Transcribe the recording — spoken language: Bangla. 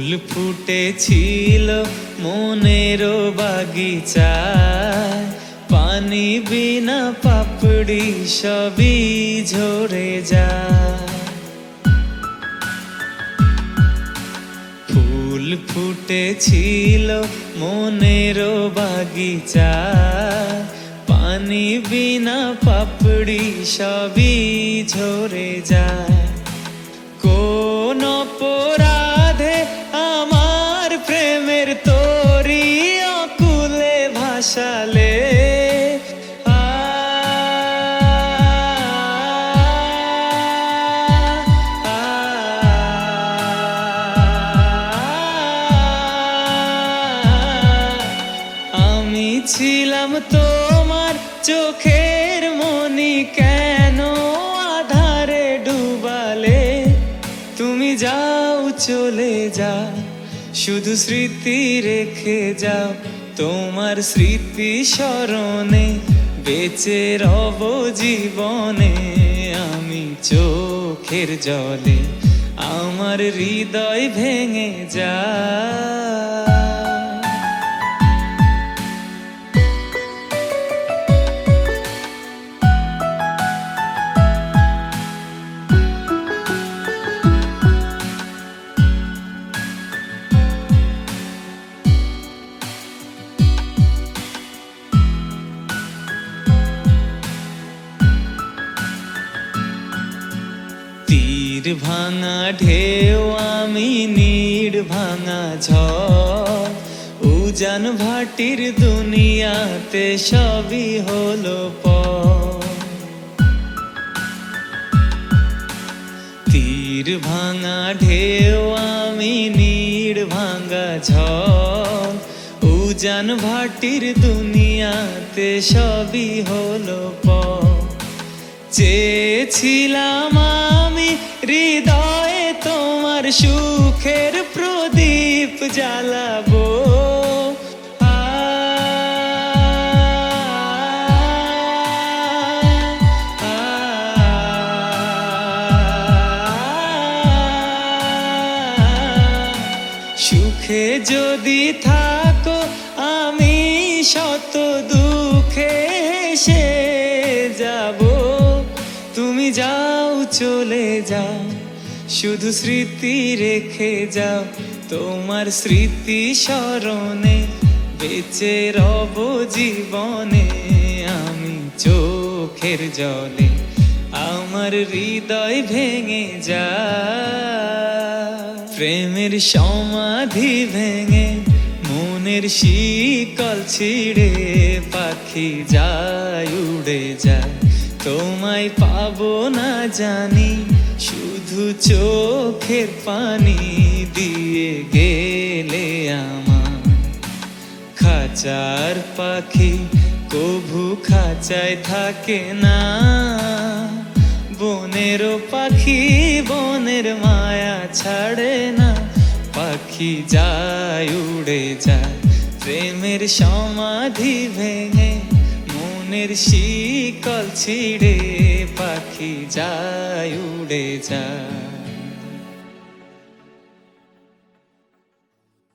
ফুটেছিল মনেরও বাগিচায়, পানি বিনা পাপড়ি সবই ঝরে যায়। ফুল ফুটেছিল মনেরও বাগিচায়, পানি বিনা পাপড়ি সবই ঝরে যায়। কোন অপরাধে আমার প্রেমের তরি অকুলে ভাসালে, আমি ছিলাম তোমার চোখের মনি, কেন আধারে ডুবালে? তুমি যাও চলে যাও, শুধু স্মৃতি রেখে যাও। তোমার স্মৃতি স্মরণে বেঁচে রব জীবনে। আমি চোখের জলে আমার হৃদয় ভেঙে যায়। তীর ভাঙা ঢেউ আমি নীড় ভাঙা ঝড়, উজান ভাটির দুনিয়াতে সবই হলো পর। তীর ভাঙা ঢেউ আমি নীড় ভাঙা ঝড়, উজান ভাটির দুনিয়াতে সবই হলো পর। চেয়েছিলাম আমি হৃদয়ে তোমার সুখের প্রদীপ জ্বালাবো, সুখে যদি থাকো আমি শত দুঃখে হেসে যাব। তুমি যাও চলে যাও, শুধু স্মৃতি রেখে যাও। তোমার স্মৃতি স্মরণে বেঁচে রব জীবনে। আমি চোখের জলে আমার হৃদয় ভেঙে যায়। প্রেমের সমাধি ভেঙে মনের শিকল ছিঁড়ে পাখি যায় উড়ে যায়। তোমায় পাবো না জানি, শুধু চোখের পানি দিয়ে গেলে আমার। খাঁচার পাখি কভু খাঁচায় থাকে না, বনেরও পাখি বনের মায়া ছাড়ে না। পাখি যায় উড়ে যায়, প্রেমের সমাধি ভেঙে মনের শিকল ছিঁড়ে পাখি যায় উড়ে যায়।